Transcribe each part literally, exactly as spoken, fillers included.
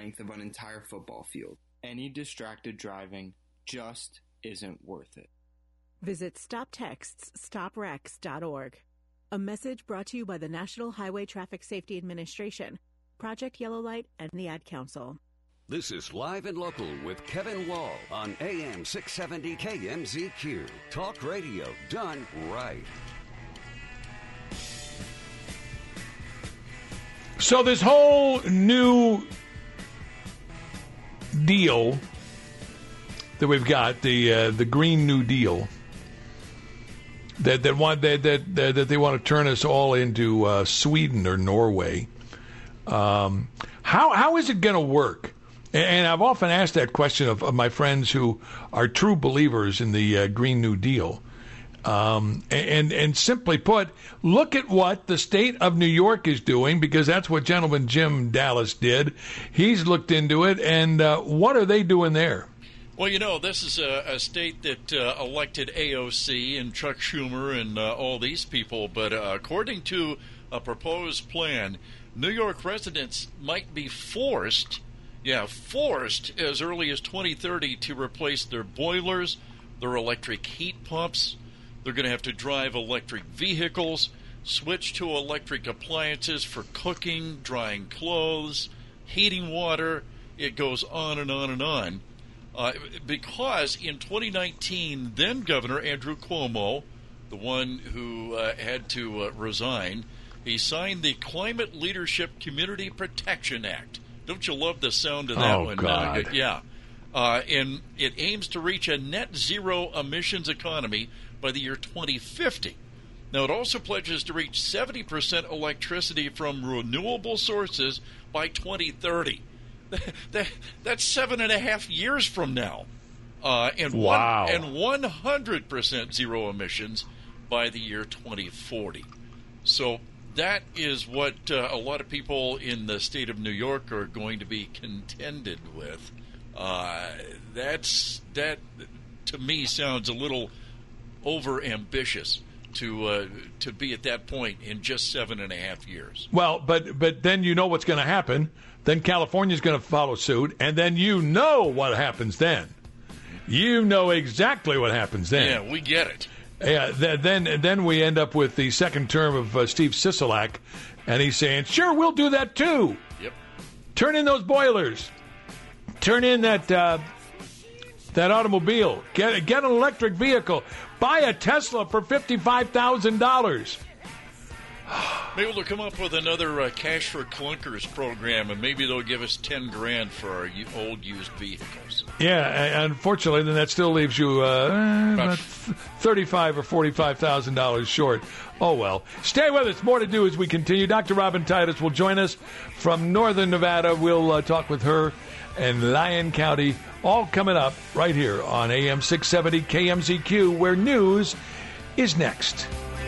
length of an entire football field. Any distracted driving just isn't worth it. Visit stop texts stop wrecks dot org. A message brought to you by the National Highway Traffic Safety Administration, Project Yellow Light, and the Ad Council. This is Live and Local with Kevin Wall on A M six seventy K M Z Q. Talk radio done right. So this whole new deal that we've got, the uh, the Green New Deal, that that want that that that they want to turn us all into uh, Sweden or Norway. Um, how how is it going to work? And I've often asked that question of, of my friends who are true believers in the uh, Green New Deal. Um, and, and simply put, look at what the state of New York is doing, because that's what gentleman Jim Dallas did. He's looked into it, and uh, what are they doing there? Well, you know, this is a, a state that uh, elected A O C and Chuck Schumer and uh, all these people, but uh, according to a proposed plan, New York residents might be forced Yeah, forced as early as twenty thirty to replace their boilers, their electric heat pumps. They're going to have to drive electric vehicles, switch to electric appliances for cooking, drying clothes, heating water. It goes on and on and on. Uh, because in twenty nineteen, then Governor Andrew Cuomo, the one who uh, had to uh, resign, he signed the Climate Leadership Community Protection Act. Don't you love the sound of that oh, one? God. Uh, yeah. Uh, and it aims to reach a net zero emissions economy by the year twenty fifty. Now, it also pledges to reach seventy percent electricity from renewable sources by twenty thirty. That, that, that's seven and a half years from now. Uh, and, wow. one, and one hundred percent zero emissions by the year twenty forty. So that is what uh, a lot of people in the state of New York are going to be contended with. Uh, that's that to me sounds a little over ambitious to uh, to be at that point in just seven and a half years. Well, but but then you know what's going to happen. Then California's going to follow suit, and then you know what happens then. You know exactly what happens then. Yeah, we get it. Yeah, th- then then we end up with the second term of uh, Steve Sisolak, and he's saying, "Sure, we'll do that too. Yep. Turn in those boilers. Turn in that uh, that automobile. Get get an electric vehicle. Buy a Tesla for fifty-five thousand dollars." Maybe they'll come up with another uh, Cash for Clunkers program, and maybe they'll give us ten grand for our u- old used vehicles. Yeah, and unfortunately, then that still leaves you uh, about thirty-five or forty-five thousand dollars short. Oh well. Stay with us. More to do as we continue. Doctor Robin Titus will join us from Northern Nevada. We'll uh, talk with her and Lyon County. All coming up right here on A M six seventy K M Z Q, where news is next.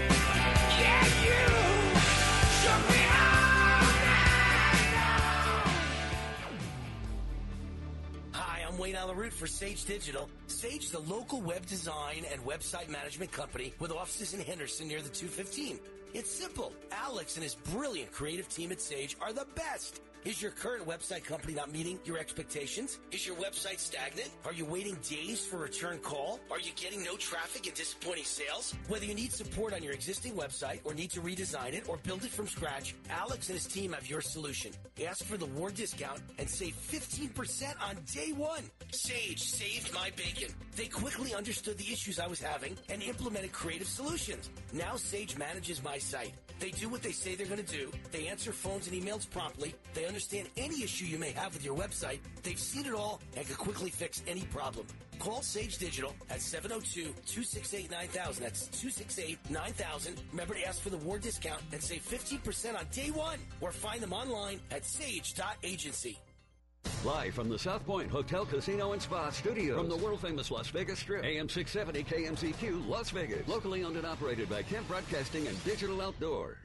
For Sage Digital. Sage, the local web design and website management company with offices in Henderson near the two fifteen. It's simple. Alex and his brilliant creative team at Sage are the best. Is your current website company not meeting your expectations? Is your website stagnant? Are you waiting days for a return call? Are you getting no traffic and disappointing sales? Whether you need support on your existing website or need to redesign it or build it from scratch, Alex and his team have your solution. Ask for the war discount and save fifteen percent on day one. Sage saved my bacon. They quickly understood the issues I was having and implemented creative solutions. Now Sage manages my site. They do what they say they're going to do. They answer phones and emails promptly. They understand any issue you may have with your website. They've seen it all and can quickly fix any problem. Call Sage Digital at seven oh two, two six eight, nine thousand. That's two six eight, nine thousand. Remember to ask for the war discount and save fifteen percent on day one. Or find them online at sage dot agency. Live from the South Point Hotel, Casino, and Spa Studios. From the world-famous Las Vegas Strip. A M six seventy K M Z Q, Las Vegas. Locally owned and operated by Kemp Broadcasting and Digital Outdoor.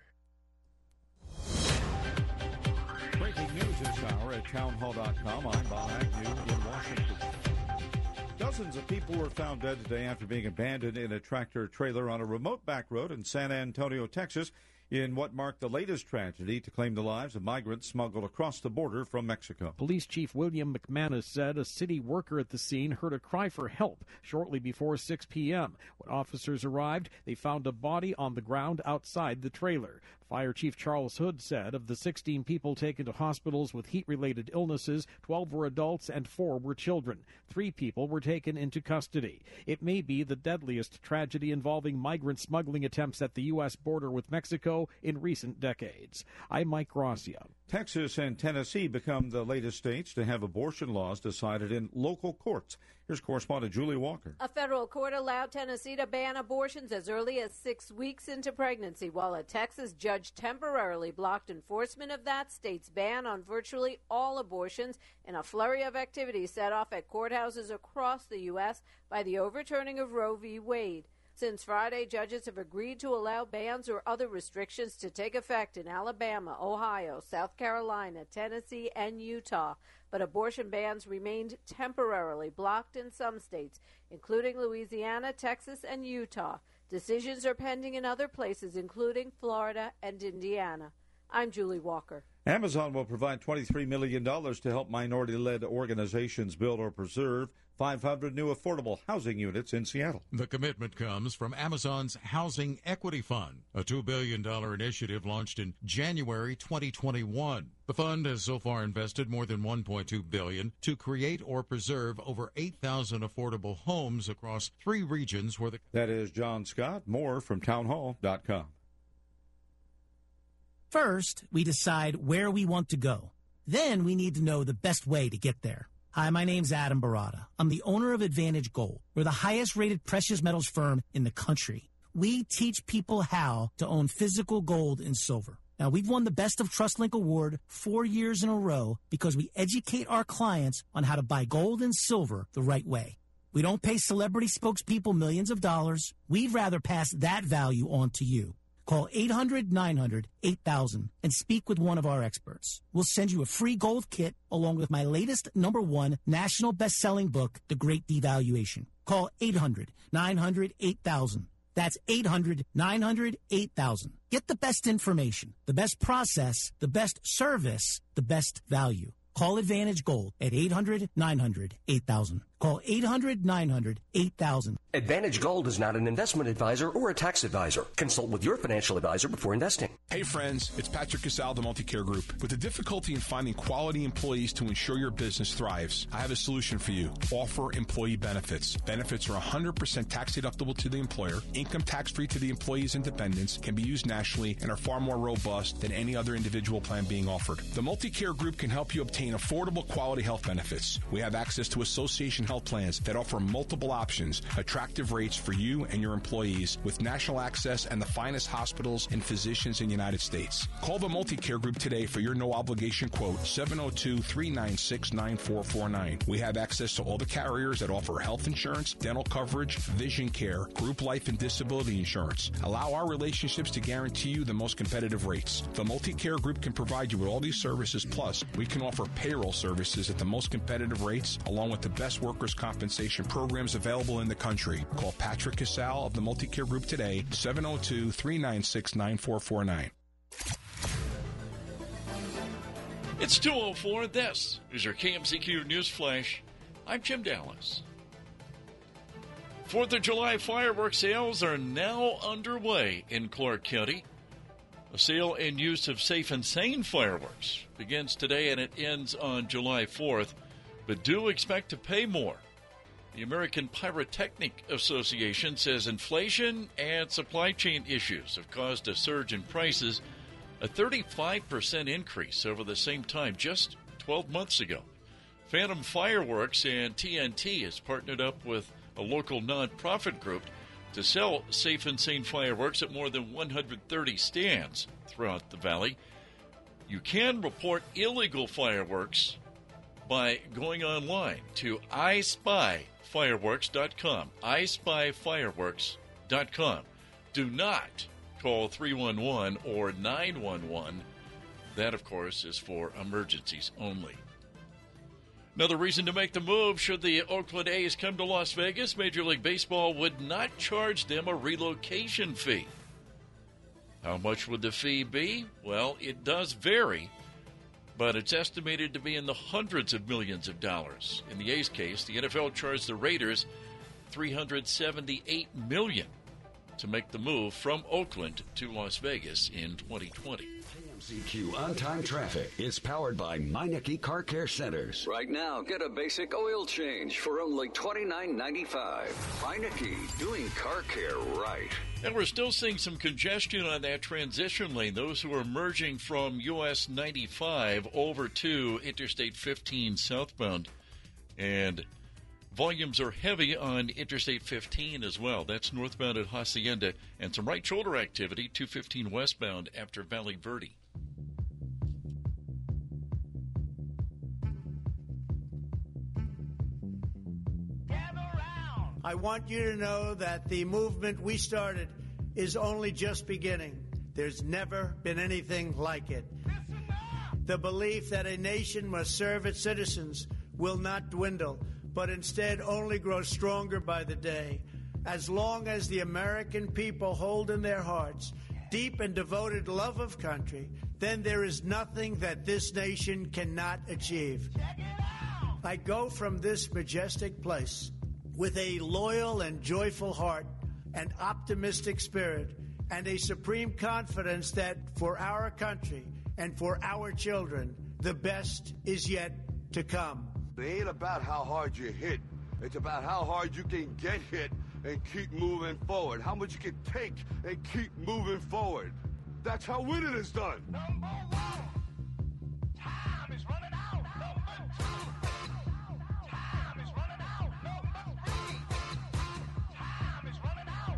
Breaking news this hour at townhall dot com. I'm Bob Agnew in Washington. Dozens of people were found dead today after being abandoned in a tractor trailer on a remote back road in San Antonio, Texas. in what marked the latest tragedy to claim the lives of migrants smuggled across the border from Mexico. Police Chief William McManus said a city worker at the scene heard a cry for help shortly before six p.m. When officers arrived, they found a body on the ground outside the trailer. Fire Chief Charles Hood said of the sixteen people taken to hospitals with heat-related illnesses, twelve were adults and four were children. Three people were taken into custody. It may be the deadliest tragedy involving migrant smuggling attempts at the U S border with Mexico in recent decades. I'm Mike Gracia. Texas and Tennessee become the latest states to have abortion laws decided in local courts. Here's correspondent Julie Walker. A federal court allowed Tennessee to ban abortions as early as six weeks into pregnancy, while a Texas judge temporarily blocked enforcement of that state's ban on virtually all abortions in a flurry of activity set off at courthouses across the U S by the overturning of Roe v. Wade. Since Friday, judges have agreed to allow bans or other restrictions to take effect in Alabama, Ohio, South Carolina, Tennessee, and Utah. But abortion bans remained temporarily blocked in some states, including Louisiana, Texas, and Utah. Decisions are pending in other places, including Florida and Indiana. I'm Julie Walker. Amazon will provide twenty-three million dollars to help minority-led organizations build or preserve five hundred new affordable housing units in Seattle. The commitment comes from Amazon's Housing Equity Fund, a two billion dollars initiative launched in January twenty twenty-one. The fund has so far invested more than one point two billion dollars to create or preserve over eight thousand affordable homes across three regions where the... That is John Scott. More from townhall dot com. First, we decide where we want to go. Then we need to know the best way to get there. Hi, my name's Adam Barada. I'm the owner of Advantage Gold. We're the highest-rated precious metals firm in the country. We teach people how to own physical gold and silver. Now, we've won the Best of TrustLink Award four years in a row because we educate our clients on how to buy gold and silver the right way. We don't pay celebrity spokespeople millions of dollars. We'd rather pass that value on to you. Call eight hundred nine hundred eight thousand and speak with one of our experts. We'll send you a free gold kit along with my latest number one national best-selling book, The Great Devaluation. Call eight hundred nine hundred eight thousand. That's eight hundred nine hundred eight thousand. Get the best information, the best process, the best service, the best value. Call Advantage Gold at eight hundred nine hundred eight thousand. Call eight hundred nine hundred eight thousand. Advantage Gold is not an investment advisor or a tax advisor. Consult with your financial advisor before investing. Hey friends, it's Patrick Casal, the Multicare Group. With the difficulty in finding quality employees to ensure your business thrives, I have a solution for you. Offer employee benefits. Benefits are one hundred percent tax deductible to the employer, income tax-free to the employee's and dependents, can be used nationally, and are far more robust than any other individual plan being offered. The Multicare Group can help you obtain affordable quality health benefits. We have access to association health plans that offer multiple options, attractive rates for you and your employees, with national access and the finest hospitals and physicians in the United States. Call the Multicare Group today for your no-obligation quote, seven oh two, three nine six, nine four four nine. We have access to all the carriers that offer health insurance, dental coverage, vision care, group life and disability insurance. Allow our relationships to guarantee you the most competitive rates. The Multicare Group can provide you with all these services, plus we can offer payroll services at the most competitive rates, along with the best workers' compensation programs available in the country. Call Patrick Casal of the Multicare Group today, seven oh two, three nine six, nine four four nine. It's two oh four. This is your K M C Q News Flash. I'm Jim Dallas. Fourth of July fireworks sales are now underway in Clark County. The sale and use of Safe and Sane fireworks begins today and it ends on July fourth, but do expect to pay more. The American Pyrotechnic Association says inflation and supply chain issues have caused a surge in prices, a thirty-five percent increase over the same time just twelve months ago. Phantom Fireworks and T N T has partnered up with a local nonprofit group to sell Safe and Sane fireworks at more than one hundred thirty stands throughout the valley. You can report illegal fireworks by going online to I spy fireworks dot com. I spy fireworks dot com. Do not call three one one or nine one one. That, of course, is for emergencies only. Another reason to make the move, should the Oakland A's come to Las Vegas, Major League Baseball would not charge them a relocation fee. How much would the fee be? Well, it does vary, but it's estimated to be in the hundreds of millions of dollars. In the A's case, the N F L charged the Raiders three hundred seventy-eight million dollars to make the move from Oakland to Las Vegas in twenty twenty. K M Z Q On-Time Traffic is powered by Meineke Car Care Centers. Right now, get a basic oil change for only twenty-nine ninety-five. Meineke, doing car care right. And we're still seeing some congestion on that transition lane. Those who are merging from U S ninety-five over to Interstate fifteen southbound. And volumes are heavy on Interstate fifteen as well. That's northbound at Hacienda. And some right shoulder activity, two fifteen westbound after Valley Verde. I want you to know that the movement we started is only just beginning. There's never been anything like it. The belief that a nation must serve its citizens will not dwindle, but instead only grow stronger by the day. As long as the American people hold in their hearts deep and devoted love of country, then there is nothing that this nation cannot achieve. I go from this majestic place with a loyal and joyful heart, an optimistic spirit, and a supreme confidence that for our country and for our children, the best is yet to come. It ain't about how hard you hit. It's about how hard you can get hit and keep moving forward. How much you can take and keep moving forward. That's how winning is done. Number one. Time is running out. Number two. Time is running out. Number three. Time is running out.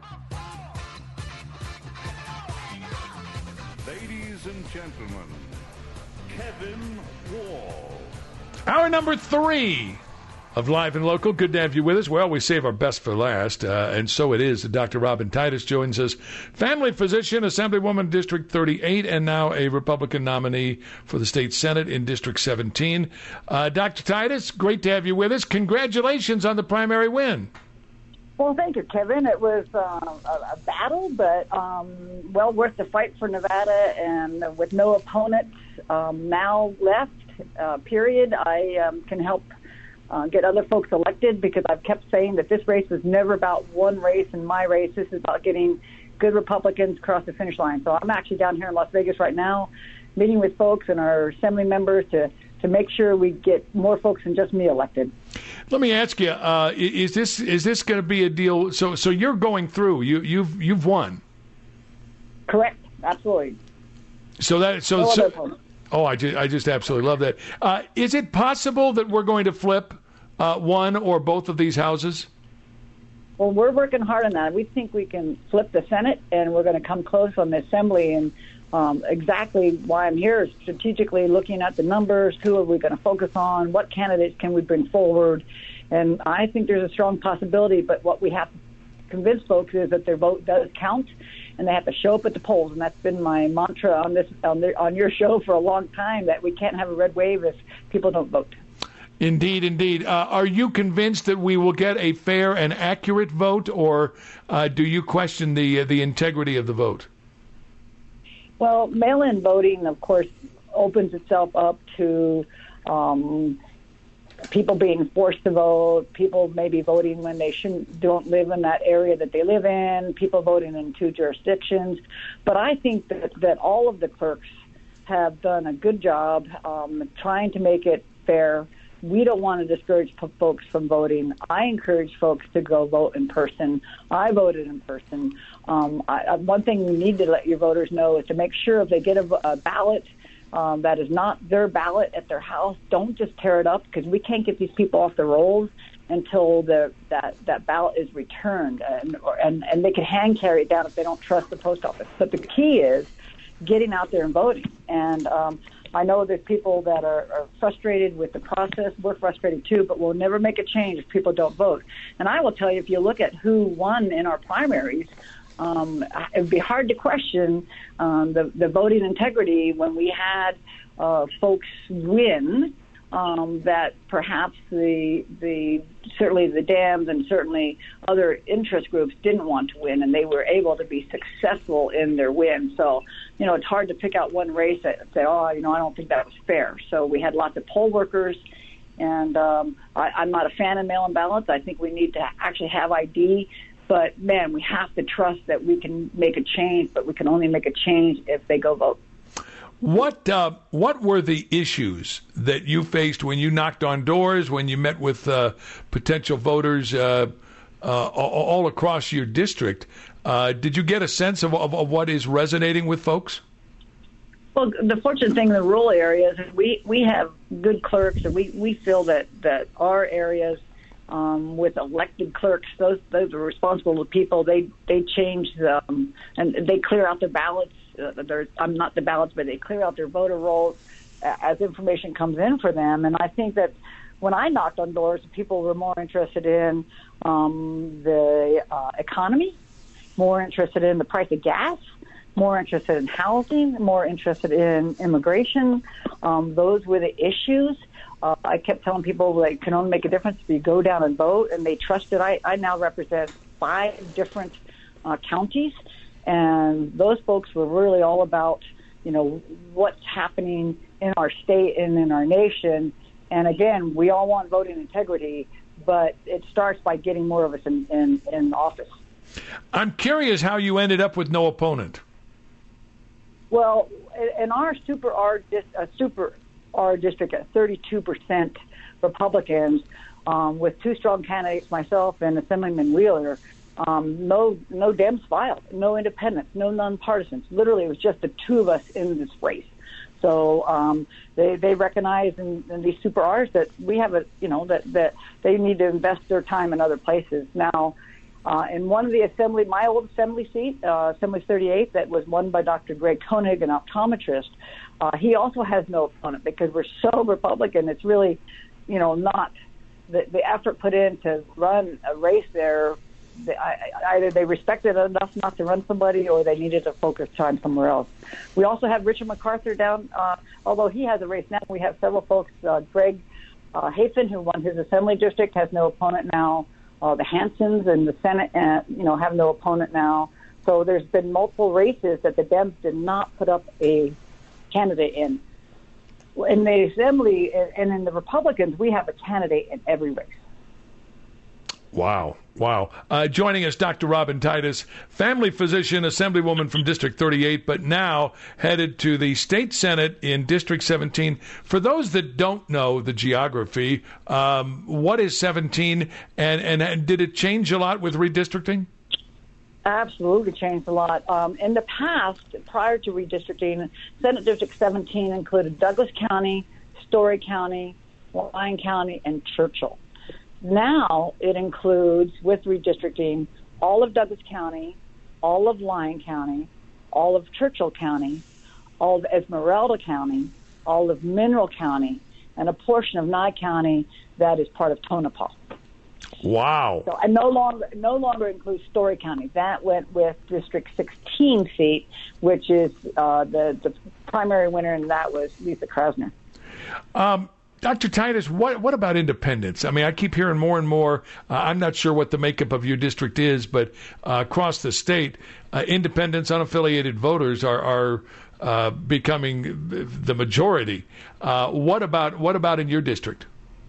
Number four. Ladies and gentlemen, Kevin Wall. Hour number three of Live and Local. Good to have you with us. We always save our best for last, uh, and so it is. Doctor Robin Titus joins us, family physician, Assemblywoman District thirty-eight, and now a Republican nominee for the state Senate in District seventeen. Uh, Doctor Titus, great to have you with us. Congratulations on the primary win. Well, thank you, Kevin. It was uh, a, a battle, but um, well worth the fight for Nevada, and with no opponent um, now left, uh, period, I um, can help uh, get other folks elected, because I've kept saying that this race is never about one race and my race. This is about getting good Republicans across the finish line. So I'm actually down here in Las Vegas right now, meeting with folks and our assembly members to, to make sure we get more folks than just me elected. Let me ask you: uh, is this is this going to be a deal? So, so you're going through. You you've you've won. Correct. Absolutely. So that so, no so oh, I just I just absolutely love that. Uh, is it possible that we're going to flip uh, one or both of these houses? Well, we're working hard on that. We think we can flip the Senate, and we're going to come close on the Assembly. And um, exactly why I'm here is strategically looking at the numbers. Who are we going to focus on? What candidates can we bring forward? And I think there's a strong possibility, but what we have to convince folks is that their vote does count, and they have to show up at the polls. And that's been my mantra on this on, the, on your show for a long time, that we can't have a red wave if people don't vote. Indeed, indeed. Uh, are you convinced that we will get a fair and accurate vote, or uh, do you question the uh, the integrity of the vote? Well, mail-in voting, of course, opens itself up to um, people being forced to vote, people maybe voting when they shouldn't, don't live in that area that they live in, people voting in two jurisdictions. But I think that, that all of the clerks have done a good job um, trying to make it fair. We don't want to discourage p- folks from voting. I encourage folks to go vote in person. I voted in person. Um, I, one thing you need to let your voters know is to make sure if they get a, a ballot um, that is not their ballot at their house, don't just tear it up, because we can't get these people off the rolls until the, that, that ballot is returned. And, or, and, and they can hand carry it down if they don't trust the post office. But the key is getting out there and voting. And um, I know there's people that are, are frustrated with the process. We're frustrated too, but we'll never make a change if people don't vote. And I will tell you, if you look at who won in our primaries, um, it would be hard to question um, the, the voting integrity when we had uh, folks win um, that perhaps the the certainly the Dems and certainly other interest groups didn't want to win, and they were able to be successful in their win. So, you know, it's hard to pick out one race and say, oh, you know, I don't think that was fair. So we had lots of poll workers, and um, I, I'm not a fan of mail-in ballots. I think we need to actually have I D. But, man, we have to trust that we can make a change, but we can only make a change if they go vote. What uh, what were the issues that you faced when you knocked on doors, when you met with uh, potential voters uh, uh, all across your district? Uh, did you get a sense of, of, of what is resonating with folks? Well, the fortunate thing in the rural areas is we, we have good clerks, and we, we feel that, that our areas um, with elected clerks, those those are responsible people. They they change them, and they clear out the ballots. Uh, I'm not the ballots, but they clear out their voter rolls as information comes in for them. And I think that when I knocked on doors, people were more interested in um, the uh, economy, more interested in the price of gas, more interested in housing, more interested in immigration. Um, those were the issues. Uh, I kept telling people that it can only make a difference if you go down and vote, and they trusted. I, I now represent five different uh, counties. And those folks were really all about, you know, what's happening in our state and in our nation. And again, we all want voting integrity, but it starts by getting more of us in, in, in office. I'm curious how you ended up with no opponent. Well, in our super R, uh, super R district at thirty-two percent Republicans, um, with two strong candidates, myself and Assemblyman Wheeler. Um, no, no Dems filed, no independents, no nonpartisans. Literally, it was just the two of us in this race. So um, they they recognize in, in these super R's that we have a, you know, that that they need to invest their time in other places. Now, uh, in one of the assembly, my old assembly seat, uh, Assembly thirty-eight, that was won by Doctor Greg Koenig, an optometrist. Uh, he also has no opponent because we're so Republican. It's really, you know, not the the effort put in to run a race there. They, either they respected it enough not to run somebody, or they needed to focus time somewhere else. We also have Richard MacArthur down, uh, although he has a race now. We have several folks. Uh, Greg uh, Hafen, who won his assembly district, has no opponent now. Uh, the Hansons in the Senate, uh, you know, have no opponent now. So there's been multiple races that the Dems did not put up a candidate in. In the assembly and in the Republicans, we have a candidate in every race. Wow. Wow. Uh, joining us, Doctor Robin Titus, family physician, assemblywoman from District thirty-eight, but now headed to the state Senate in District seventeen. For those that don't know the geography, um, what is seventeen, and, and, and did it change a lot with redistricting? Absolutely changed a lot. Um, in the past, prior to redistricting, Senate District seventeen included Douglas County, Story County, Lyon County, and Churchill. Now it includes, with redistricting, all of Douglas County, all of Lyon County, all of Churchill County, all of Esmeralda County, all of Mineral County, and a portion of Nye County that is part of Tonopah. Wow. So I no longer no longer includes Story County. That went with District sixteen seat, which is uh, the, the primary winner, and that was Lisa Krasner. Um Doctor Titus, what what about independents? I mean, I keep hearing more and more. Uh, I'm not sure what the makeup of your district is, but uh, across the state, uh, independents, unaffiliated voters are are uh, becoming the majority. Uh, what about what about in your district?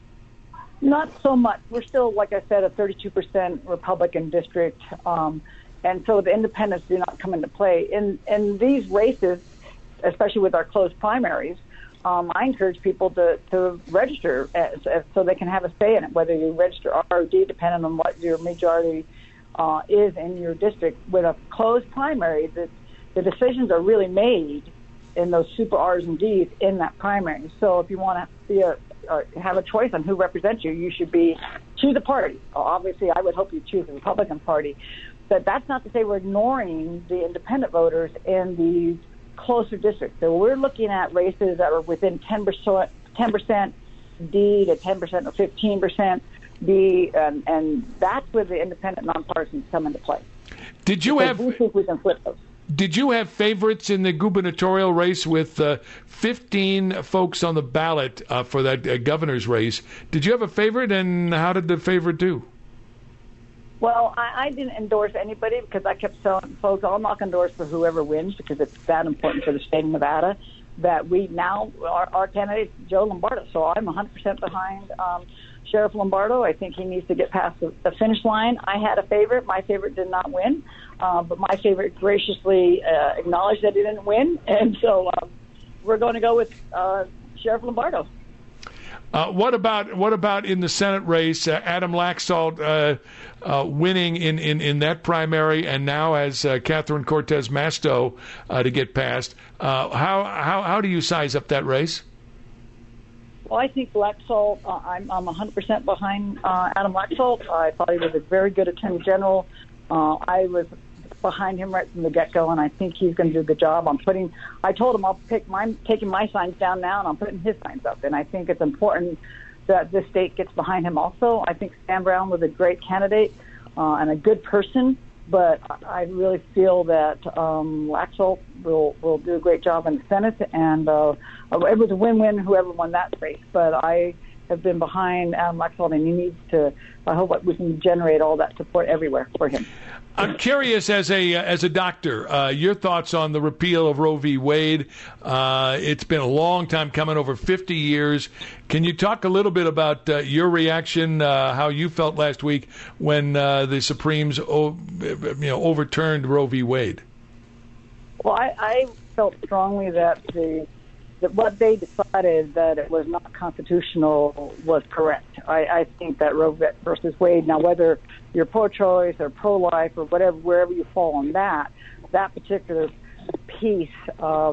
Not so much. We're still, like I said, a thirty-two percent Republican district, um, and so the independents do not come into play in in these races, especially with our closed primaries. Um, I encourage people to, to register as, as, so they can have a say in it, whether you register R or D, depending on what your majority uh, is in your district. With a closed primary, the, the decisions are really made in those super R's and D's in that primary. So if you want to be a, uh, have a choice on who represents you, you should be choose a party. Obviously, I would hope you choose the Republican Party. But that's not to say we're ignoring the independent voters in the closer districts. So we're looking at races that are within ten percent, ten percent D to ten percent or fifteen percent B, and, and that's where the independent nonpartisans come into play. Did you because have? We think we can flip those. did you have favorites in the gubernatorial race with uh, fifteen folks on the ballot uh, for that uh, governor's race? Did you have a favorite, and how did the favorite do? Well, I, I didn't endorse anybody because I kept telling folks, I'll not endorse for whoever wins because it's that important for the state of Nevada that we now, our, our candidate, Joe Lombardo. So I'm one hundred percent behind um, Sheriff Lombardo. I think he needs to get past the, the finish line. I had a favorite. My favorite did not win, uh, but my favorite graciously uh, acknowledged that he didn't win. And so um, we're going to go with uh, Sheriff Lombardo. Uh, what about what about in the Senate race? Uh, Adam Laxalt uh, uh, winning in, in, in that primary, and now as uh, Catherine Cortez Masto uh, to get past. Uh, how how how do you size up that race? Well, I think Laxalt. Uh, I'm I'm one hundred percent behind uh, Adam Laxalt. I thought he was a very good Attorney General. Uh, I was behind him right from the get-go, and I think he's going to do a good job. I'm putting. I told him I'll pick my taking my signs down now, and I'm putting his signs up. And I think it's important that this state gets behind him. Also, I think Stan Brown was a great candidate uh, and a good person, but I really feel that um, Laxalt will will do a great job in the Senate, and uh, it was a win-win whoever won that race. But I have been behind Adam Laxalt, and he needs to. I hope we can generate all that support everywhere for him. I'm curious, as a as a doctor, uh, your thoughts on the repeal of Roe v. Wade. Uh, it's been a long time coming, over fifty years. Can you talk a little bit about uh, your reaction, uh, how you felt last week when uh, the Supremes o- you know, overturned Roe v. Wade? Well, I, I felt strongly that the that what they decided that it was not constitutional was correct. I, I think that Roe versus Wade, now whether you're pro-choice or pro-life or whatever, wherever you fall on that, that particular piece of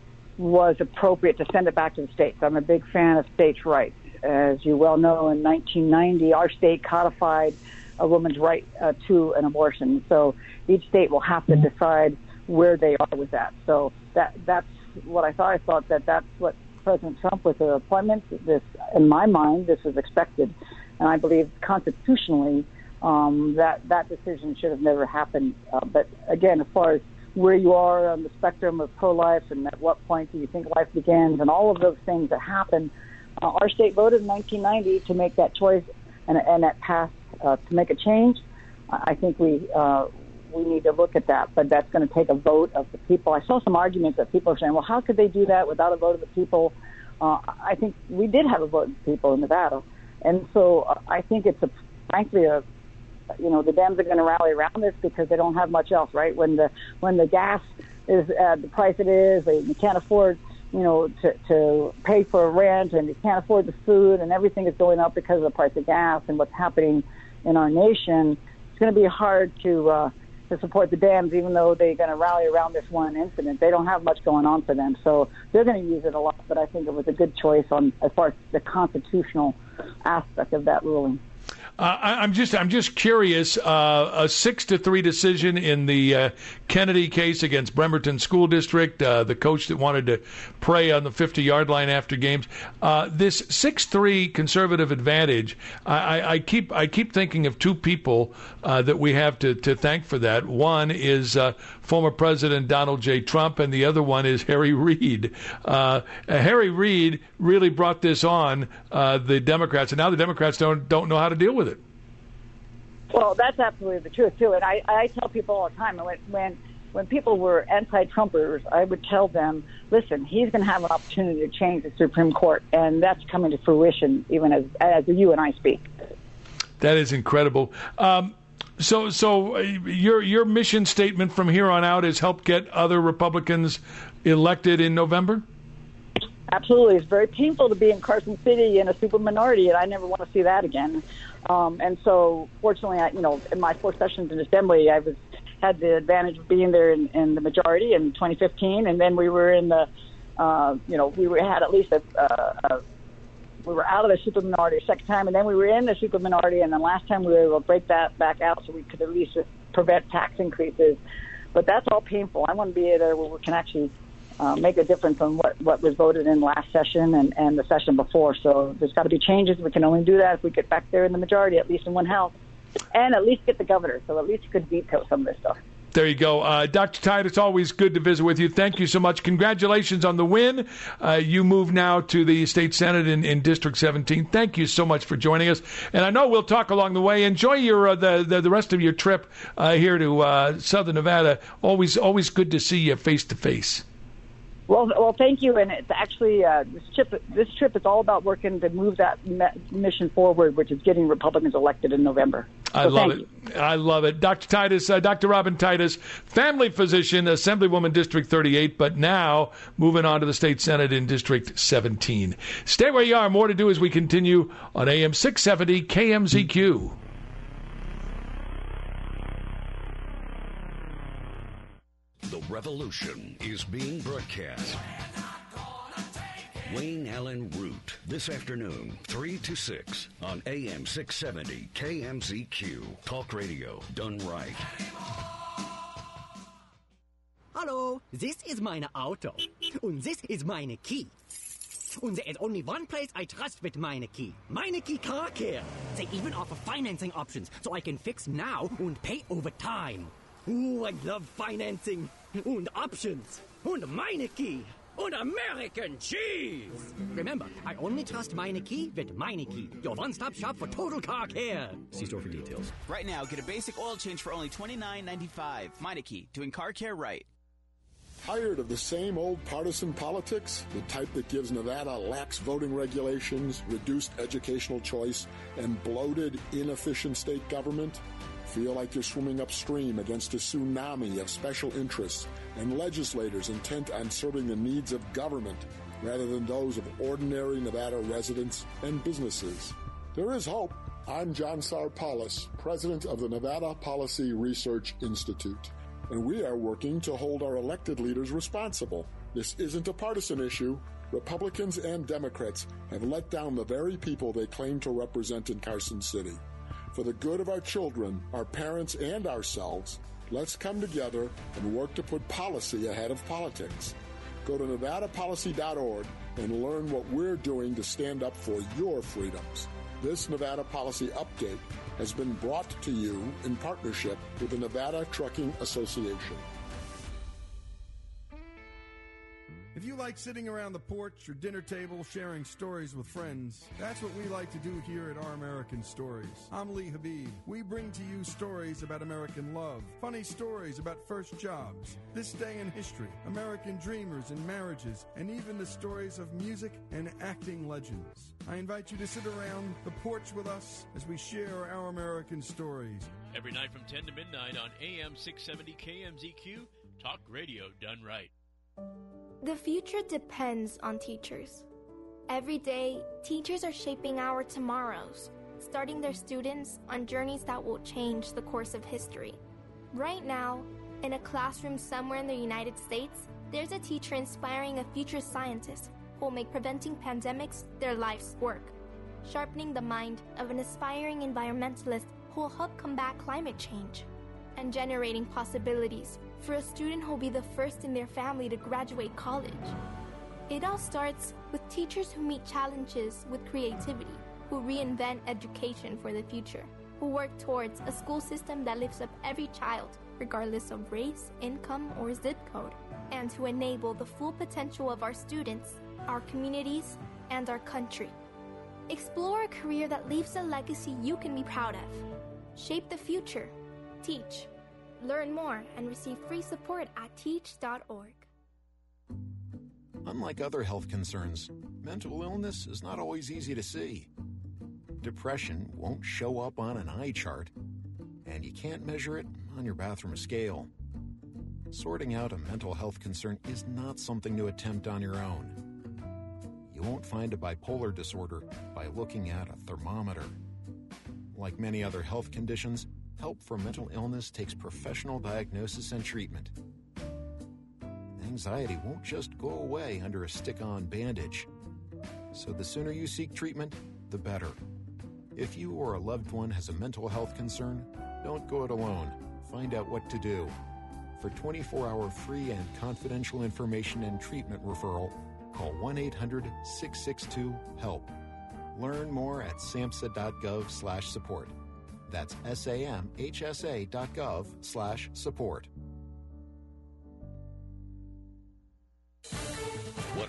was appropriate to send it back to the states. I'm a big fan of states' rights. As you well know, in nineteen ninety, our state codified a woman's right uh, to an abortion. So each state will have to decide where they are with that. So that that's what I thought. I thought that that's what President Trump, with the appointment, this, in my mind, this was expected. And I believe constitutionally um, that that decision should have never happened. Uh, but again, as far as where you are on the spectrum of pro-life and at what point do you think life begins and all of those things that happen, uh, our state voted in nineteen ninety to make that choice and, and that passed uh, to make a change. I think we uh, we need to look at that, but that's going to take a vote of the people. I saw some arguments that people are saying, well, how could they do that without a vote of the people? Uh, I think we did have a vote of the people in Nevada. And so uh, I think it's, a, frankly, a, you know, the Dems are going to rally around this because they don't have much else, right? When the when the gas is at the price it is, they you can't afford, you know, to, to pay for rent, and you can't afford the food, and everything is going up because of the price of gas and what's happening in our nation. It's going to be hard to uh, to support the Dems, even though they're going to rally around this one incident. They don't have much going on for them, so they're going to use it a lot. But I think it was a good choice on as far as the constitutional aspect of that ruling. Uh, I, I'm just I'm just curious. Uh, a six to three decision in the uh, Kennedy case against Bremerton School District. Uh, the coach that wanted to pray on the fifty-yard line after games. Uh, this six three conservative advantage. I, I, I keep I keep thinking of two people uh, that we have to, to thank for that. One is uh, former President Donald J. Trump, and the other one is Harry Reid. Uh, Harry Reid really brought this on uh, the Democrats, and now the Democrats don't don't know how to deal with it. Well, that's absolutely the truth, too. And I, I tell people all the time, when, when when people were anti-Trumpers, I would tell them, listen, he's going to have an opportunity to change the Supreme Court, and that's coming to fruition even as, as you and I speak. That is incredible. Um, so so your your mission statement from here on out is help get other Republicans elected in November? Absolutely. It's very painful to be in Carson City in a super minority, and I never want to see that again. Um, and so, fortunately, I, you know, in my four sessions in Assembly, I was had the advantage of being there in, in the majority in twenty fifteen, and then we were in the, uh, you know, we were, had at least a, a, a, we were out of the super minority a second time, and then we were in the super minority, and then last time we were able to break that back out so we could at least prevent tax increases. But that's all painful. I want to be there where we can actually Uh, make a difference on what, what was voted in last session and, and the session before. So there's got to be changes. We can only do that if we get back there in the majority, at least in one house, and at least get the governor. So at least you could veto some of this stuff. There you go. Uh, Doctor Titus, always good to visit with you. Thank you so much. Congratulations on the win. Uh, you move now to the State Senate in, in District seventeen. Thank you so much for joining us. And I know we'll talk along the way. Enjoy your uh, the, the the rest of your trip uh, here to uh, Southern Nevada. Always always good to see you face to face. Well, well, thank you. And it's actually uh, this trip. This trip is all about working to move that me- mission forward, which is getting Republicans elected in November. I so love thank it. You. I love it. Doctor Titus, uh, Doctor Robin Titus, family physician, Assemblywoman District thirty-eight, but now moving on to the State Senate in District seventeen. Stay where you are. More to do as we continue on A M six seventy K M Z Q. The revolution is being broadcast. Wayne Allen Root, this afternoon, three to six, on A M six seventy K M Z Q. Talk radio done right. Hallo, this is meine Auto. Und this is meine key. And there is only one place I trust with meine key. Meine key Car Care. They even offer financing options, so I can fix now and pay over time. Ooh, I love financing. And options. And Meineke. And American cheese. Remember, I only trust Meineke with Meineke, your one-stop shop for total car care. See store for details. Right now, get a basic oil change for only twenty-nine ninety-five. Meineke, doing car care right. Tired of the same old partisan politics? The type that gives Nevada lax voting regulations, reduced educational choice, and bloated, inefficient state government? Feel like you're swimming upstream against a tsunami of special interests and legislators intent on serving the needs of government rather than those of ordinary Nevada residents and businesses? There is hope. I'm John Sarpalis, president of the Nevada Policy Research Institute, and we are working to hold our elected leaders responsible. This isn't a partisan issue. Republicans and Democrats have let down the very people they claim to represent in Carson City. For the good of our children, our parents, and ourselves, let's come together and work to put policy ahead of politics. Go to nevada policy dot org and learn what we're doing to stand up for your freedoms. This Nevada Policy Update has been brought to you in partnership with the Nevada Trucking Association. If you like sitting around the porch or dinner table sharing stories with friends, that's what we like to do here at Our American Stories. I'm Lee Habib. We bring to you stories about American love, funny stories about first jobs, this day in history, American dreamers and marriages, and even the stories of music and acting legends. I invite you to sit around the porch with us as we share Our American Stories. Every night from ten to midnight on A M six seventy K M Z Q, talk radio done right. The future depends on teachers. Every day, teachers are shaping our tomorrows, starting their students on journeys that will change the course of history. Right now, in a classroom somewhere in the United States, there's a teacher inspiring a future scientist who will make preventing pandemics their life's work, sharpening the mind of an aspiring environmentalist who will help combat climate change, and generating possibilities for a student who will be the first in their family to graduate college. It all starts with teachers who meet challenges with creativity, who reinvent education for the future, who work towards a school system that lifts up every child, regardless of race, income, or zip code, and who enable the full potential of our students, our communities, and our country. Explore a career that leaves a legacy you can be proud of. Shape the future. Teach. Learn more and receive free support at teach dot org. Unlike other health concerns, mental illness is not always easy to see. Depression won't show up on an eye chart, and you can't measure it on your bathroom scale. Sorting out a mental health concern is not something to attempt on your own. You won't find a bipolar disorder by looking at a thermometer. Like many other health conditions, help for mental illness takes professional diagnosis and treatment. Anxiety won't just go away under a stick-on bandage. So the sooner you seek treatment, the better. If you or a loved one has a mental health concern, don't go it alone. Find out what to do. For twenty-four hour free and confidential information and treatment referral, call one eight hundred six six two HELP. Learn more at samhsa dot gov slash support. That's S A M H S A dot gov slash support.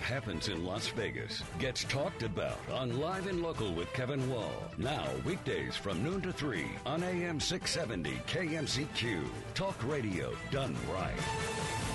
happens in Las Vegas gets talked about on Live and Local with Kevin Wall. Now, weekdays from noon to three on A M six seventy K M Z Q. Talk radio done right.